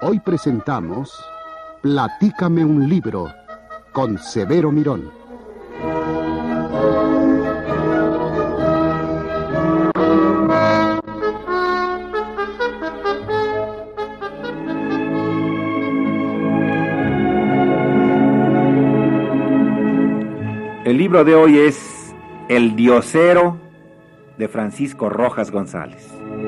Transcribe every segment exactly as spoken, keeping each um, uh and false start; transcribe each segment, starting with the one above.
Hoy presentamos Platícame un libro con Severo Mirón. El libro de hoy es El Diosero de Francisco Rojas González.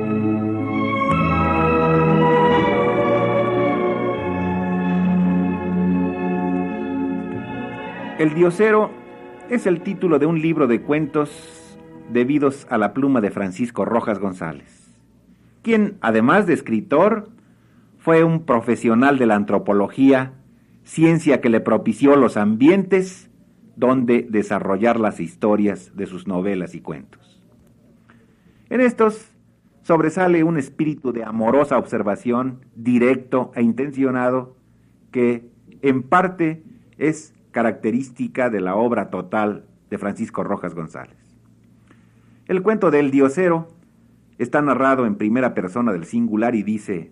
El Diosero es el título de un libro de cuentos debidos a la pluma de Francisco Rojas González, quien, además de escritor, fue un profesional de la antropología, ciencia que le propició los ambientes donde desarrollar las historias de sus novelas y cuentos. En estos sobresale un espíritu de amorosa observación, directo e intencionado, que en parte es característica de la obra total de Francisco Rojas González. El cuento del Diosero está narrado en primera persona del singular y dice: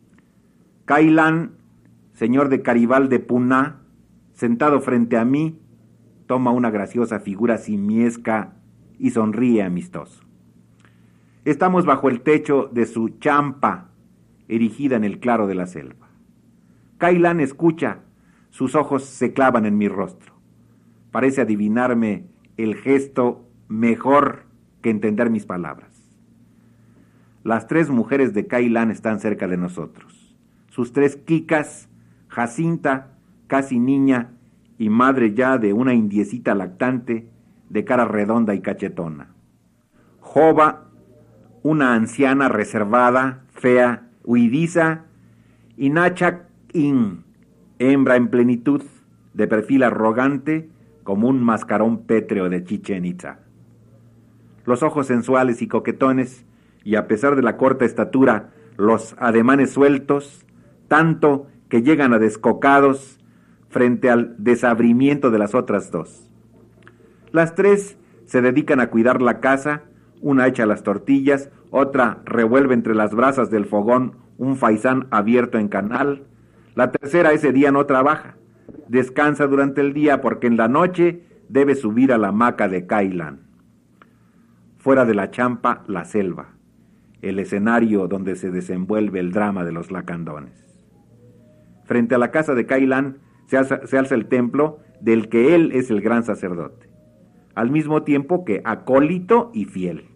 Cailán, señor de Caribal de Puná, sentado frente a mí, toma una graciosa figura simiesca y sonríe amistoso. Estamos bajo el techo de su champa, erigida en el claro de la selva. Cailán escucha, sus ojos se clavan en mi rostro. Parece adivinarme el gesto mejor que entender mis palabras. Las tres mujeres de Cailán están cerca de nosotros. Sus tres quicas, Jacinta, casi niña, y madre ya de una indiecita lactante, de cara redonda y cachetona. Jova, una anciana reservada, fea, huidiza, y Nachac-in, hembra en plenitud, de perfil arrogante, como un mascarón pétreo de Chichén Itzá. Los ojos sensuales y coquetones, y a pesar de la corta estatura, los ademanes sueltos, tanto que llegan a descocados frente al desabrimiento de las otras dos. Las tres se dedican a cuidar la casa, una echa las tortillas, otra revuelve entre las brasas del fogón un faisán abierto en canal, la tercera ese día no trabaja, descansa durante el día porque en la noche debe subir a la hamaca de Cailán. Fuera de la champa, la selva, el escenario donde se desenvuelve el drama de los lacandones. Frente a la casa de Cailán se alza, se alza el templo del que él es el gran sacerdote, al mismo tiempo que acólito y fiel.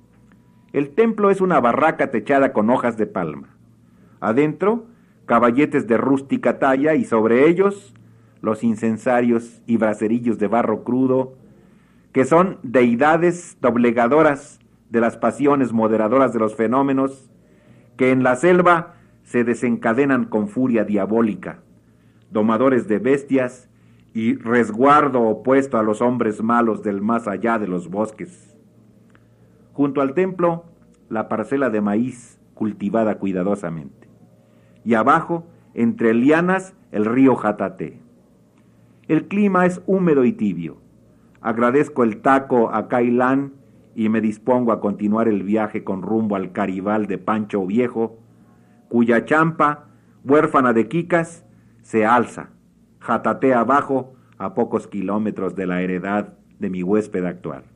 El templo es una barraca techada con hojas de palma. Adentro, caballetes de rústica talla y sobre ellos los incensarios y braserillos de barro crudo, que son deidades doblegadoras de las pasiones moderadoras de los fenómenos, que en la selva se desencadenan con furia diabólica, domadores de bestias y resguardo opuesto a los hombres malos del más allá de los bosques. Junto al templo, la parcela de maíz cultivada cuidadosamente, y abajo, entre lianas, el río Jataté. El clima es húmedo y tibio. Agradezco el taco a Cailán y me dispongo a continuar el viaje con rumbo al Caribal de Pancho Viejo, cuya champa, huérfana de quicas, se alza, Jataté abajo, a pocos kilómetros de la heredad de mi huésped actual.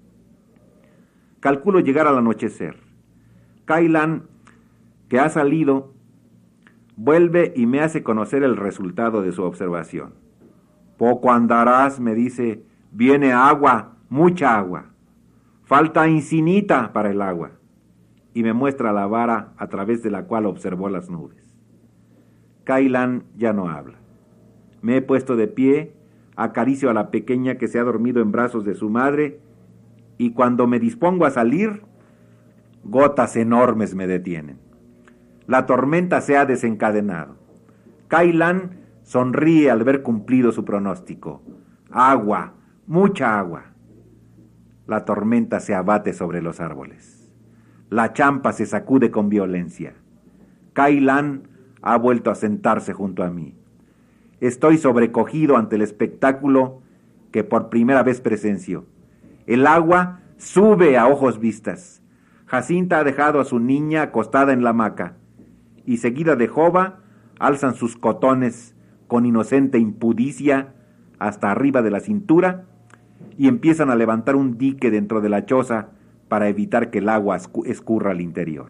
Calculo llegar al anochecer. Cailán, que ha salido, vuelve y me hace conocer el resultado de su observación. Poco andarás, me dice, viene agua, mucha agua. Falta infinita para el agua. Y me muestra la vara a través de la cual observó las nubes. Cailán ya no habla. Me he puesto de pie, acaricio a la pequeña que se ha dormido en brazos de su madre, y cuando me dispongo a salir, gotas enormes me detienen. La tormenta se ha desencadenado. Cailán sonríe al ver cumplido su pronóstico. Agua, mucha agua. La tormenta se abate sobre los árboles. La champa se sacude con violencia. Cailán ha vuelto a sentarse junto a mí. Estoy sobrecogido ante el espectáculo que por primera vez presencio. El agua sube a ojos vistas. Jacinta ha dejado a su niña acostada en la hamaca, y seguida de Jova, alzan sus cotones con inocente impudicia hasta arriba de la cintura y empiezan a levantar un dique dentro de la choza para evitar que el agua escurra al interior.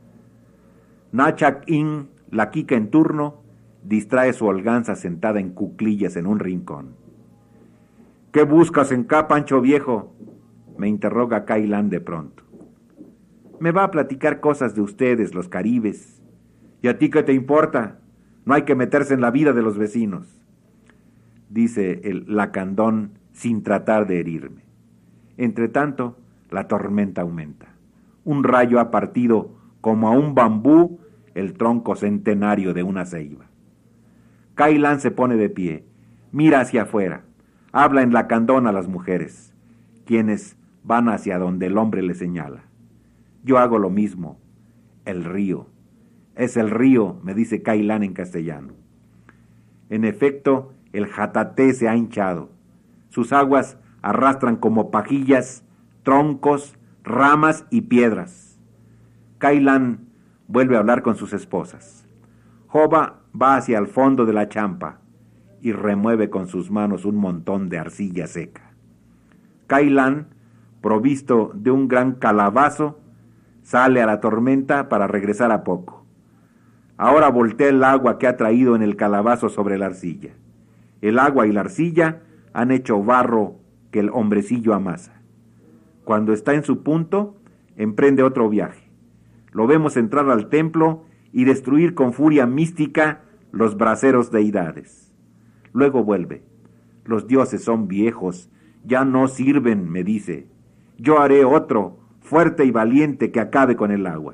Nachak-in, la Kika en turno, distrae su holganza sentada en cuclillas en un rincón. ¿Qué buscas en cá, Pancho viejo?, me interroga Kai Lan de pronto. Me va a platicar cosas de ustedes, los caribes. ¿Y a ti qué te importa? No hay que meterse en la vida de los vecinos, dice el lacandón sin tratar de herirme. Entre tanto, la tormenta aumenta. Un rayo ha partido como a un bambú el tronco centenario de una ceiba. Kai Lan se pone de pie, mira hacia afuera, habla en lacandón a las mujeres, quienes van hacia donde el hombre le señala. Yo hago lo mismo. El río. Es el río, me dice Kai Lan en castellano. En efecto, el Jataté se ha hinchado. Sus aguas arrastran como pajillas, troncos, ramas y piedras. Kai Lan vuelve a hablar con sus esposas. Jova va hacia el fondo de la champa y remueve con sus manos un montón de arcilla seca. Kai Lan, provisto de un gran calabazo, sale a la tormenta para regresar a poco. Ahora voltea el agua que ha traído en el calabazo sobre la arcilla. El agua y la arcilla han hecho barro que el hombrecillo amasa. Cuando está en su punto, emprende otro viaje. Lo vemos entrar al templo y destruir con furia mística los braseros deidades. Luego vuelve. Los dioses son viejos, ya no sirven, me dice. Yo haré otro, fuerte y valiente, que acabe con el agua.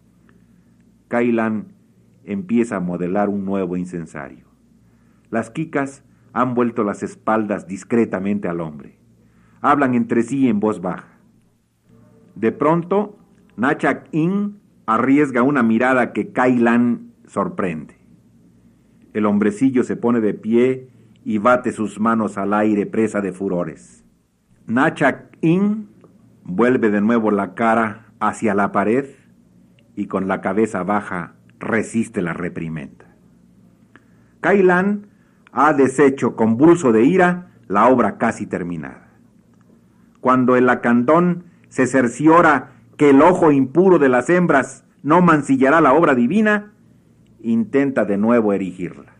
Kai Lan empieza a modelar un nuevo incensario. Las Kikas han vuelto las espaldas discretamente al hombre. Hablan entre sí en voz baja. De pronto, Nachak-in arriesga una mirada que Kai Lan sorprende. El hombrecillo se pone de pie y bate sus manos al aire presa de furores. Nachak-in vuelve de nuevo la cara hacia la pared y con la cabeza baja resiste la reprimenda. Kai Lan ha deshecho convulso de ira la obra casi terminada. Cuando el lacandón se cerciora que el ojo impuro de las hembras no mancillará la obra divina, intenta de nuevo erigirla.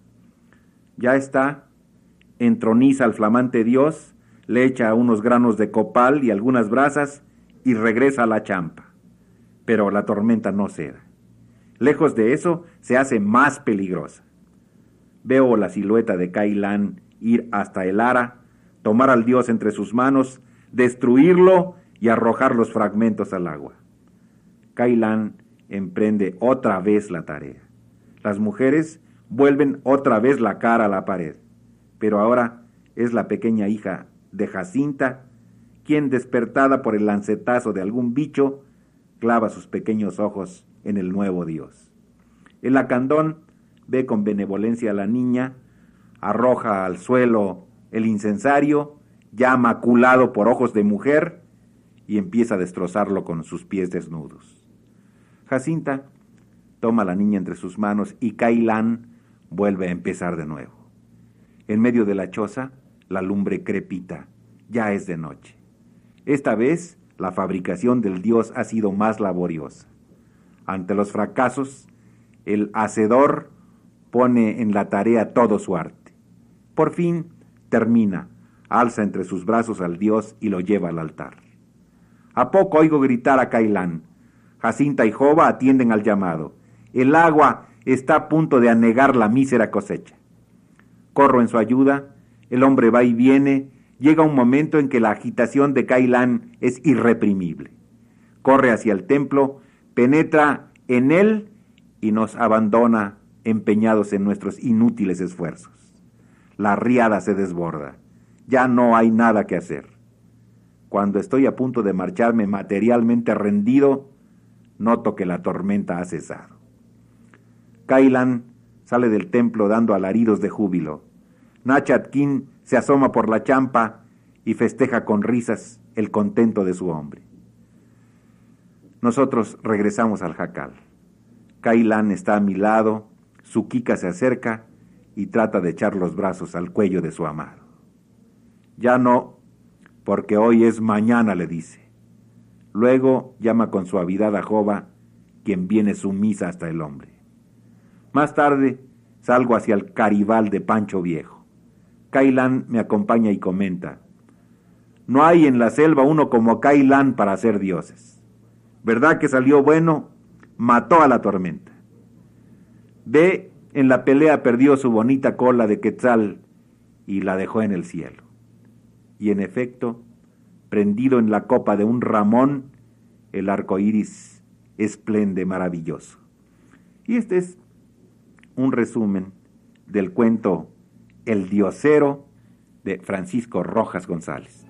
Ya está, entroniza al flamante dios, le echa unos granos de copal y algunas brasas y regresa a la champa. Pero la tormenta no ceda. Lejos de eso, se hace más peligrosa. Veo la silueta de Kai Lan ir hasta el ara, tomar al dios entre sus manos, destruirlo y arrojar los fragmentos al agua. Kai Lan emprende otra vez la tarea. Las mujeres vuelven otra vez la cara a la pared, pero ahora es la pequeña hija de Jacinta quien, despertada por el lancetazo de algún bicho, clava sus pequeños ojos en el nuevo dios. El lacandón ve con benevolencia a la niña, arroja al suelo el incensario, ya maculado por ojos de mujer, y empieza a destrozarlo con sus pies desnudos. Jacinta toma a la niña entre sus manos y Kai Lan vuelve a empezar de nuevo. En medio de la choza, la lumbre crepita. Ya es de noche. Esta vez, la fabricación del dios ha sido más laboriosa. Ante los fracasos, el hacedor pone en la tarea todo su arte. Por fin, termina, alza entre sus brazos al dios y lo lleva al altar. A poco oigo gritar a Kai Lan. Jacinta y Jova atienden al llamado. El agua está a punto de anegar la mísera cosecha. Corro en su ayuda, el hombre va y viene, llega un momento en que la agitación de Kai Lan es irreprimible. Corre hacia el templo, penetra en él y nos abandona empeñados en nuestros inútiles esfuerzos. La riada se desborda, ya no hay nada que hacer. Cuando estoy a punto de marcharme materialmente rendido, noto que la tormenta ha cesado. Kai Lan sale del templo dando alaridos de júbilo. Nachak-in se asoma por la champa y festeja con risas el contento de su hombre. Nosotros regresamos al jacal. Kai Lan está a mi lado, Su Kika se acerca y trata de echar los brazos al cuello de su amado. Ya no, porque hoy es mañana, le dice. Luego llama con suavidad a Jova, quien viene sumisa hasta el hombre. Más tarde salgo hacia el caribal de Pancho Viejo. Cailán me acompaña y comenta: no hay en la selva uno como Cailán para hacer dioses. ¿Verdad que salió bueno? Mató a la tormenta. Ve, en la pelea perdió su bonita cola de quetzal y la dejó en el cielo. Y en efecto, prendido en la copa de un ramón, el arco iris esplende maravilloso. Y este es un resumen del cuento El Diosero de Francisco Rojas González.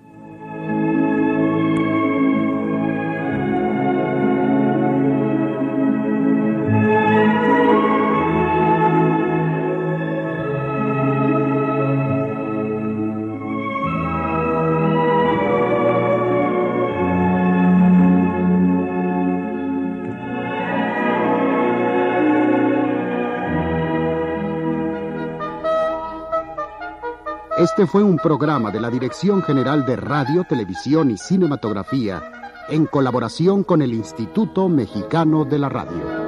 Este fue un programa de la Dirección General de Radio, Televisión y Cinematografía, en colaboración con el Instituto Mexicano de la Radio.